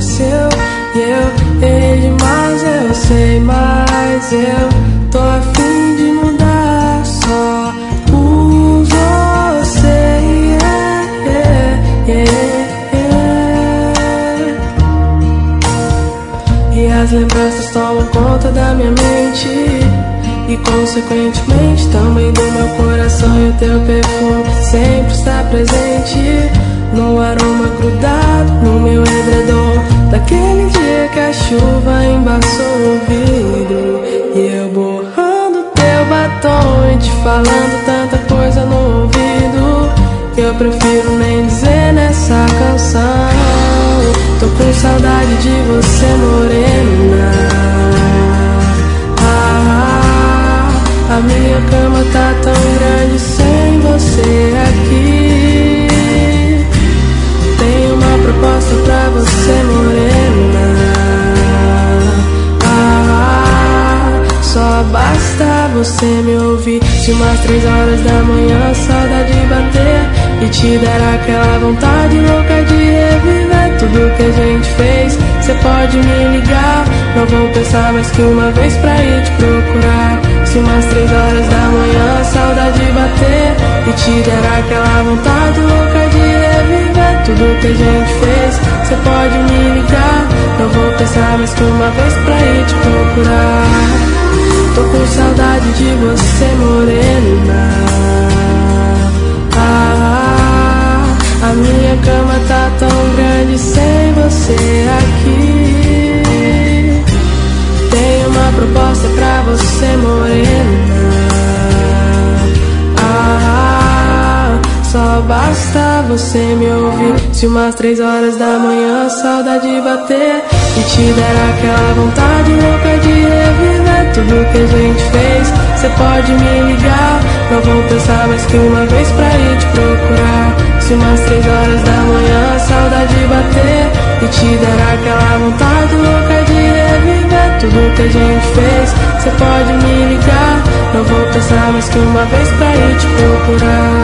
aconteceu. E eu errei demais, eu sei, mas eu tô a fim de mudar só por você. E as lembranças tomam conta da minha mente e consequentemente também do meu coração. E o teu perfume sempre está presente no aroma grudado no meu edredom, daquele dia que a chuva embaçou o vidro e eu borrando teu batom e te falando tanta coisa no ouvido que eu prefiro nem dizer nessa canção. Tô com saudade de você, morena. A minha cama tá tão grande sem você aqui. Tenho uma proposta pra você, morena. Só basta você me ouvir. Se umas 3 horas da manhã a saudade bater e te der aquela vontade louca de reviver tudo que a gente fez, cê pode me ligar. Não vou pensar mais que uma vez pra ir te procurar. Se umas 3 horas da manhã a saudade bater e te der aquela vontade louca de reviver tudo que a gente fez, cê pode me ligar. Não vou pensar mais que uma vez pra ir te procurar. Tô com saudade de você, morena. A minha cama tá tão grande sem você aqui. Tenho uma proposta pra você, morena. Só basta você me ouvir. Se umas 3 horas da manhã a saudade bater e te der aquela vontade louca de reviver tudo que a gente fez, cê pode me ligar. Não vou pensar mais que uma vez pra ir te procurar. Se umas 3 horas da manhã a saudade bater e te der aquela vontade louca de reviver tudo que a gente fez, cê pode me ligar. Não vou pensar mais que uma vez pra ir te procurar.